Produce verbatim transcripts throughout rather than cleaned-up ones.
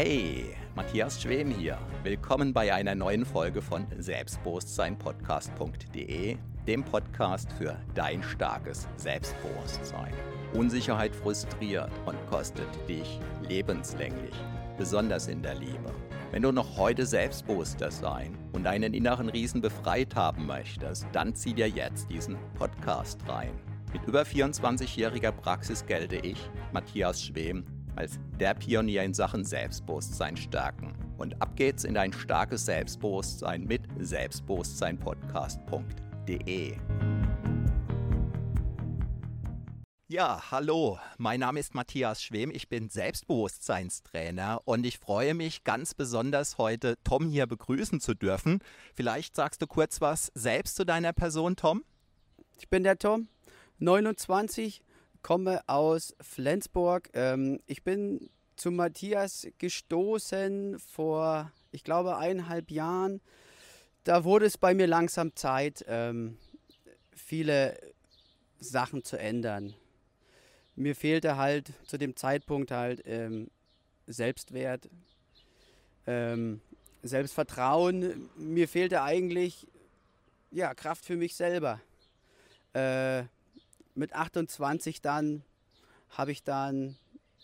Hey, Matthias Schwem hier. Willkommen bei einer neuen Folge von Selbstbewusstsein Podcast punkt de, dem Podcast für dein starkes Selbstbewusstsein. Unsicherheit frustriert und kostet dich lebenslänglich, besonders in der Liebe. Wenn du noch heute selbstbewusster sein und deinen inneren Riesen befreit haben möchtest, dann zieh dir jetzt diesen Podcast rein. Mit über vierundzwanzigjähriger Praxis gelte ich, Matthias Schwem, als der Pionier in Sachen Selbstbewusstsein stärken. Und ab geht's in dein starkes Selbstbewusstsein mit Selbstbewusstsein Podcast punkt de. Ja, hallo, mein Name ist Matthias Schwem, ich bin Selbstbewusstseinstrainer und ich freue mich ganz besonders, heute Tom hier begrüßen zu dürfen. Vielleicht sagst du kurz was selbst zu deiner Person, Tom? Ich bin der Tom, neunundzwanzig, komme aus Flensburg. Ähm, ich bin zu Matthias gestoßen vor, ich glaube, eineinhalb Jahren. Da wurde es bei mir langsam Zeit, ähm, viele Sachen zu ändern. Mir fehlte halt zu dem Zeitpunkt halt ähm, Selbstwert, ähm, Selbstvertrauen. Mir fehlte eigentlich ja, Kraft für mich selber. Äh, mit achtundzwanzig dann habe ich dann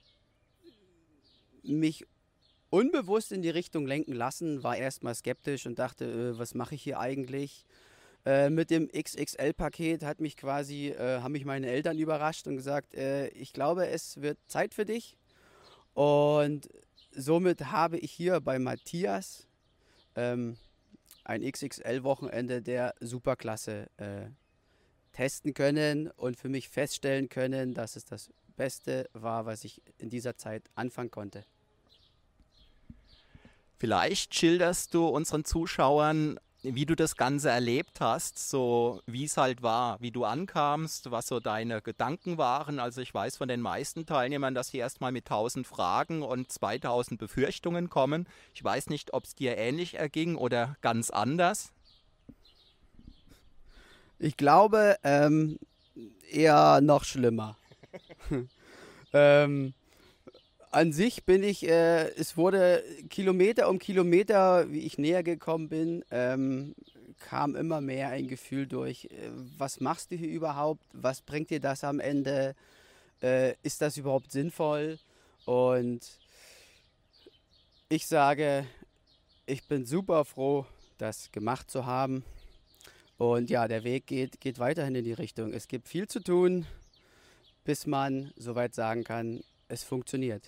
mich unbewusst in die Richtung lenken lassen, war erstmal skeptisch und dachte, äh, was mache ich hier eigentlich? Äh, mit dem X X L-Paket hat mich quasi, äh, haben mich meine Eltern überrascht und gesagt, äh, ich glaube, es wird Zeit für dich. Und somit habe ich hier bei Matthias ähm, ein X X L-Wochenende der Superklasse äh, testen können und für mich feststellen können, dass es das Beste war, was ich in dieser Zeit anfangen konnte. Vielleicht schilderst du unseren Zuschauern, wie du das Ganze erlebt hast, so wie es halt war, wie du ankamst, was so deine Gedanken waren. Also ich weiß von den meisten Teilnehmern, dass sie erstmal mit tausend Fragen und zweitausend Befürchtungen kommen. Ich weiß nicht, ob es dir ähnlich erging oder ganz anders. Ich glaube, ähm, eher noch schlimmer. ähm, an sich bin ich, äh, es wurde Kilometer um Kilometer, wie ich näher gekommen bin, ähm, kam immer mehr ein Gefühl durch, äh, was machst du hier überhaupt, was bringt dir das am Ende, äh, ist das überhaupt sinnvoll? Und ich sage, ich bin super froh, das gemacht zu haben. Und ja, der Weg geht, geht weiterhin in die Richtung. Es gibt viel zu tun, bis man soweit sagen kann, es funktioniert.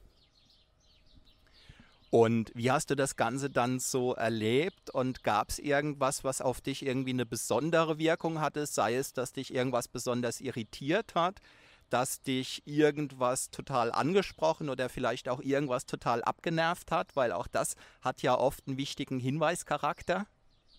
Und wie hast du das Ganze dann so erlebt und gab es irgendwas, was auf dich irgendwie eine besondere Wirkung hatte, sei es, dass dich irgendwas besonders irritiert hat, dass dich irgendwas total angesprochen oder vielleicht auch irgendwas total abgenervt hat, weil auch das hat ja oft einen wichtigen Hinweischarakter?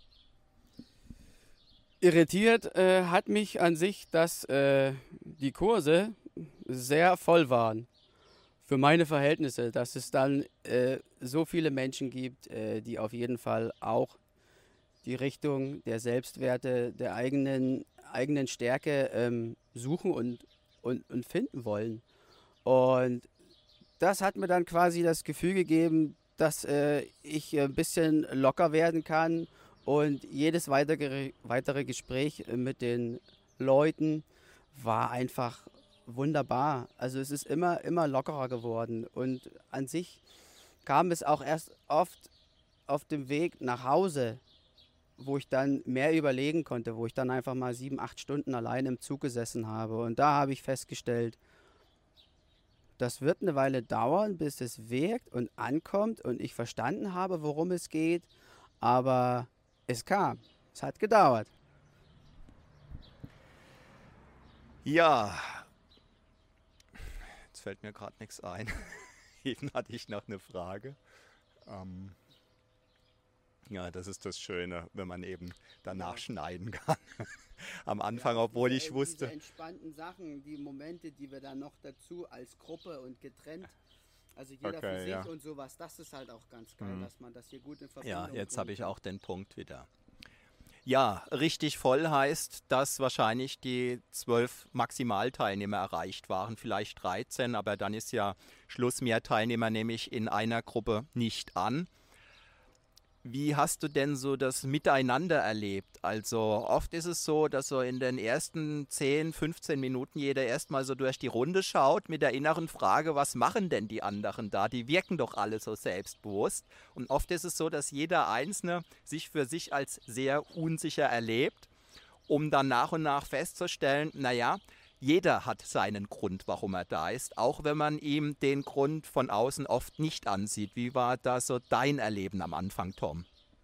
Irritiert äh, hat mich an sich, dass äh, die Kurse sehr voll waren. Für meine Verhältnisse, dass es dann äh, so viele Menschen gibt, äh, die auf jeden Fall auch die Richtung der Selbstwerte, der eigenen, eigenen Stärke ähm, suchen und, und, und finden wollen. Und das hat mir dann quasi das Gefühl gegeben, dass äh, ich ein bisschen locker werden kann. Und jedes weitere, weitere Gespräch mit den Leuten war einfach wunderbar. Also es ist immer, immer lockerer geworden. Und an sich kam es auch erst oft auf dem Weg nach Hause, wo ich dann mehr überlegen konnte, wo ich dann einfach mal sieben, acht Stunden allein im Zug gesessen habe. Und da habe ich festgestellt, das wird eine Weile dauern, bis es wirkt und ankommt und ich verstanden habe, worum es geht. Aber es kam. Es hat gedauert. Ja, jetzt fällt mir gerade nichts ein. Eben hatte ich noch eine Frage. Ähm ja, das ist das Schöne, wenn man eben danach ja. schneiden kann. Am Anfang, ja, obwohl diese, ich wusste. Diese entspannten Sachen, die Momente, die wir dann noch dazu als Gruppe und getrennt, also jeder okay, für sich ja. und sowas, das ist halt auch ganz geil, mhm. dass man das hier gut in Verbindung Ja, jetzt habe ich auch den Punkt wieder. Ja, richtig voll heißt, dass wahrscheinlich die zwölf Maximalteilnehmer erreicht waren, vielleicht dreizehn, aber dann ist ja Schluss. Mehr Teilnehmer nehme ich in einer Gruppe nicht an. Wie hast du denn so das Miteinander erlebt? Also oft ist es so, dass so in den ersten zehn, fünfzehn Minuten jeder erstmal so durch die Runde schaut mit der inneren Frage, was machen denn die anderen da? Die wirken doch alle so selbstbewusst. Und oft ist es so, dass jeder Einzelne sich für sich als sehr unsicher erlebt, um dann nach und nach festzustellen, naja, jeder hat seinen Grund, warum er da ist, auch wenn man ihm den Grund von außen oft nicht ansieht. Wie war da so dein Erleben am Anfang, Tom?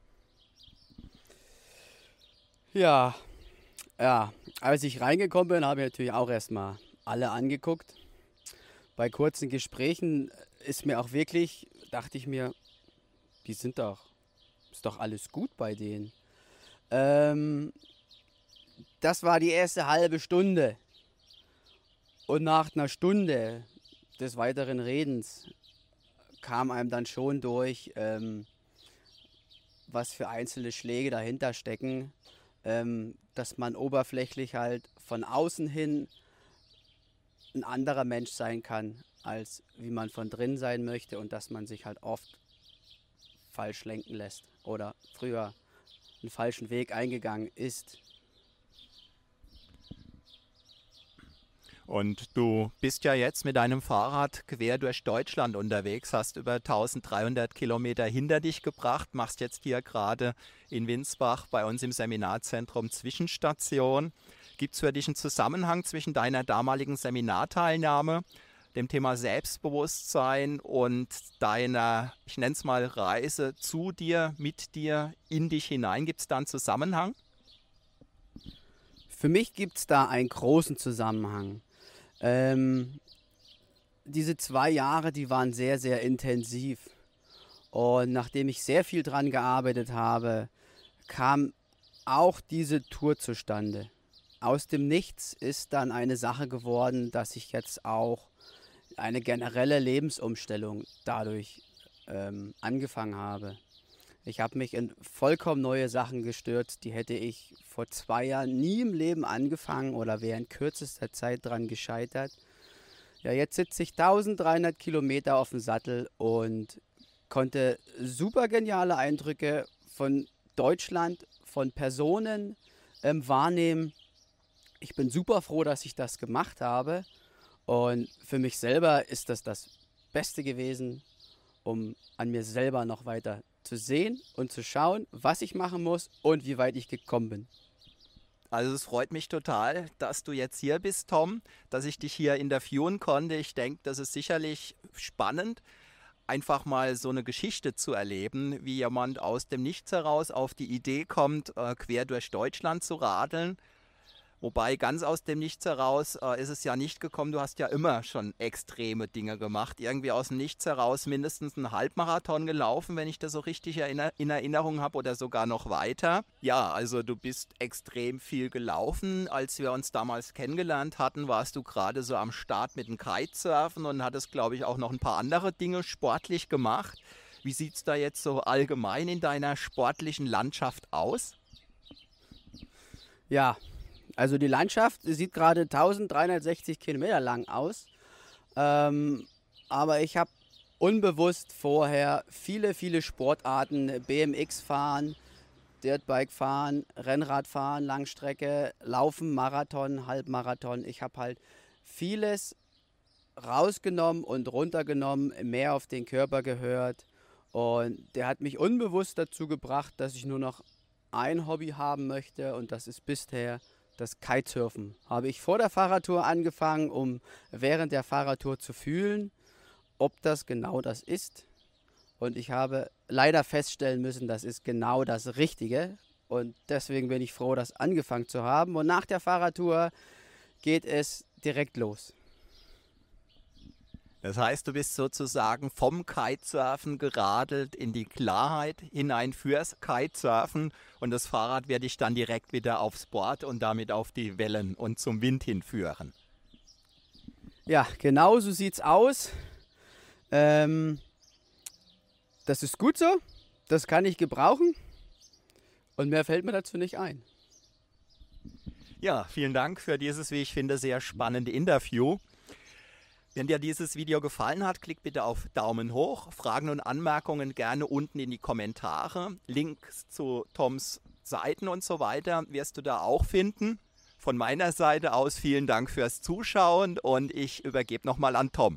Ja, ja, als ich reingekommen bin, habe ich natürlich auch erstmal alle angeguckt. Bei kurzen Gesprächen ist mir auch wirklich, dachte ich mir, die sind doch, ist doch alles gut bei denen. Ähm, das war die erste halbe Stunde. Und nach einer Stunde des weiteren Redens kam einem dann schon durch, ähm, was für einzelne Schläge dahinter stecken, ähm, dass man oberflächlich halt von außen hin ein anderer Mensch sein kann, als wie man von drin sein möchte und dass man sich halt oft falsch lenken lässt oder früher einen falschen Weg eingegangen ist. Und du bist ja jetzt mit deinem Fahrrad quer durch Deutschland unterwegs, hast über dreizehnhundert Kilometer hinter dich gebracht, machst jetzt hier gerade in Winsbach bei uns im Seminarzentrum Zwischenstation. Gibt es für dich einen Zusammenhang zwischen deiner damaligen Seminarteilnahme, dem Thema Selbstbewusstsein und deiner, ich nenne es mal, Reise zu dir, mit dir, in dich hinein? Gibt es da einen Zusammenhang? Für mich gibt es da einen großen Zusammenhang. Ähm, diese zwei Jahre, die waren sehr, sehr intensiv. Und nachdem ich sehr viel dran gearbeitet habe, kam auch diese Tour zustande. Aus dem Nichts ist dann eine Sache geworden, dass ich jetzt auch eine generelle Lebensumstellung dadurch ähm, angefangen habe. Ich habe mich in vollkommen neue Sachen gestürzt, die hätte ich vor zwei Jahren nie im Leben angefangen oder wäre in kürzester Zeit dran gescheitert. Ja, jetzt sitze ich dreizehnhundert Kilometer auf dem Sattel und konnte super geniale Eindrücke von Deutschland, von Personen ähm, wahrnehmen. Ich bin super froh, dass ich das gemacht habe und für mich selber ist das das Beste gewesen, um an mir selber noch weiter zu sehen und zu schauen, was ich machen muss und wie weit ich gekommen bin. Also es freut mich total, dass du jetzt hier bist, Tom, dass ich dich hier interviewen konnte. Ich denke, das ist sicherlich spannend, einfach mal so eine Geschichte zu erleben, wie jemand aus dem Nichts heraus auf die Idee kommt, quer durch Deutschland zu radeln. Wobei ganz aus dem Nichts heraus äh, ist es ja nicht gekommen. Du hast ja immer schon extreme Dinge gemacht. Irgendwie aus dem Nichts heraus mindestens einen Halbmarathon gelaufen, wenn ich das so richtig erinner- in Erinnerung habe, oder sogar noch weiter. Ja, also du bist extrem viel gelaufen. Als wir uns damals kennengelernt hatten, warst du gerade so am Start mit dem Kitesurfen und hattest, glaube ich, auch noch ein paar andere Dinge sportlich gemacht. Wie sieht es da jetzt so allgemein in deiner sportlichen Landschaft aus? Ja, also die Landschaft sieht gerade eintausenddreihundertsechzig Kilometer lang aus, ähm, aber ich habe unbewusst vorher viele, viele Sportarten, B M X fahren, Dirtbike fahren, Rennrad fahren, Langstrecke, Laufen, Marathon, Halbmarathon. Ich habe halt vieles rausgenommen und runtergenommen, mehr auf den Körper gehört und der hat mich unbewusst dazu gebracht, dass ich nur noch ein Hobby haben möchte und das ist bisher das Kitesurfen. Habe ich vor der Fahrradtour angefangen, um während der Fahrradtour zu fühlen, ob das genau das ist. Und ich habe leider feststellen müssen, das ist genau das Richtige. Und deswegen bin ich froh, das angefangen zu haben. Und nach der Fahrradtour geht es direkt los. Das heißt, du bist sozusagen vom Kitesurfen geradelt in die Klarheit hinein fürs Kitesurfen und das Fahrrad wird dich dann direkt wieder aufs Board und damit auf die Wellen und zum Wind hinführen. Ja, genau so sieht's aus. Ähm, das ist gut so, das kann ich gebrauchen Und mehr fällt mir dazu nicht ein. Ja, vielen Dank für dieses, wie ich finde, sehr spannende Interview. Wenn dir dieses Video gefallen hat, klick bitte auf Daumen hoch. Fragen und Anmerkungen gerne unten in die Kommentare. Links zu Toms Seiten und so weiter wirst du da auch finden. Von meiner Seite aus vielen Dank fürs Zuschauen und ich übergebe nochmal an Tom.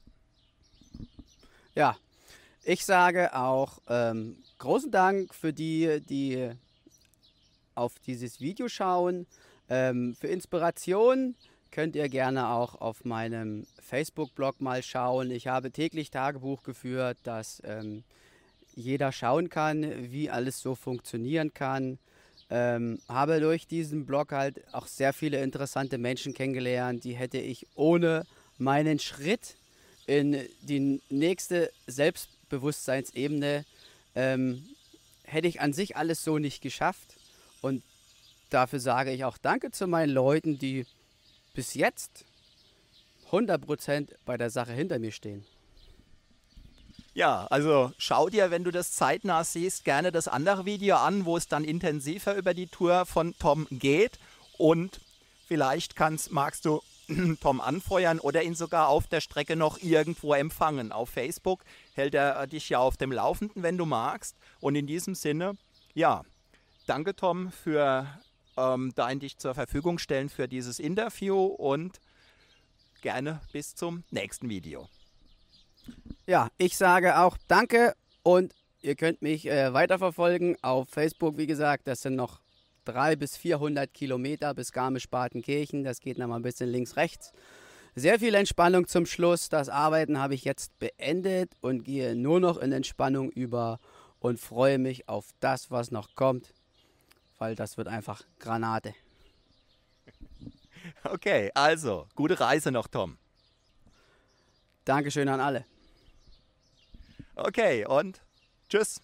Ja, ich sage auch ähm, großen Dank für die, die auf dieses Video schauen. Ähm, für Inspiration könnt ihr gerne auch auf meinem Facebook-Blog mal schauen. Ich habe täglich Tagebuch geführt, dass ähm, jeder schauen kann, wie alles so funktionieren kann. Ähm, habe durch diesen Blog halt auch sehr viele interessante Menschen kennengelernt, die hätte ich ohne meinen Schritt in die nächste Selbstbewusstseinsebene, ähm, hätte ich an sich alles so nicht geschafft. Und dafür sage ich auch Danke zu meinen Leuten, die bis jetzt hundert Prozent bei der Sache hinter mir stehen. Ja, also schau dir, wenn du das zeitnah siehst, gerne das andere Video an, wo es dann intensiver über die Tour von Tom geht. Und vielleicht kannst, magst du Tom anfeuern oder ihn sogar auf der Strecke noch irgendwo empfangen. Auf Facebook hält er dich ja auf dem Laufenden, wenn du magst. Und in diesem Sinne, ja, danke Tom für ähm, dein dich zur Verfügung stellen für dieses Interview und gerne bis zum nächsten Video. Ja, ich sage auch Danke und ihr könnt mich äh, weiterverfolgen auf Facebook. Wie gesagt, das sind noch dreihundert bis vierhundert Kilometer bis Garmisch-Partenkirchen. Das geht noch mal ein bisschen links-rechts. Sehr viel Entspannung zum Schluss. Das Arbeiten habe ich jetzt beendet und gehe nur noch in Entspannung über und freue mich auf das, was noch kommt, weil das wird einfach Granate. Okay, also, gute Reise noch, Tom. Dankeschön an alle. Okay, und tschüss.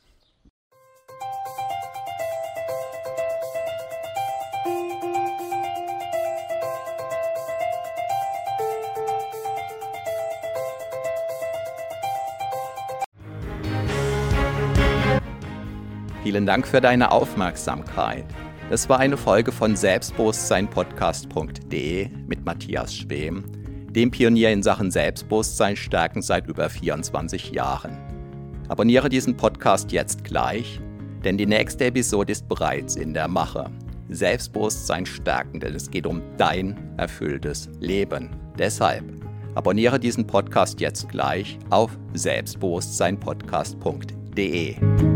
Vielen Dank für deine Aufmerksamkeit. Das war eine Folge von Selbstbewusstsein Podcast punkt de mit Matthias Schwem, dem Pionier in Sachen Selbstbewusstsein stärken seit über vierundzwanzig Jahren. Abonniere diesen Podcast jetzt gleich, denn die nächste Episode ist bereits in der Mache. Selbstbewusstsein stärken, denn es geht um dein erfülltes Leben. Deshalb abonniere diesen Podcast jetzt gleich auf Selbstbewusstsein Podcast punkt de.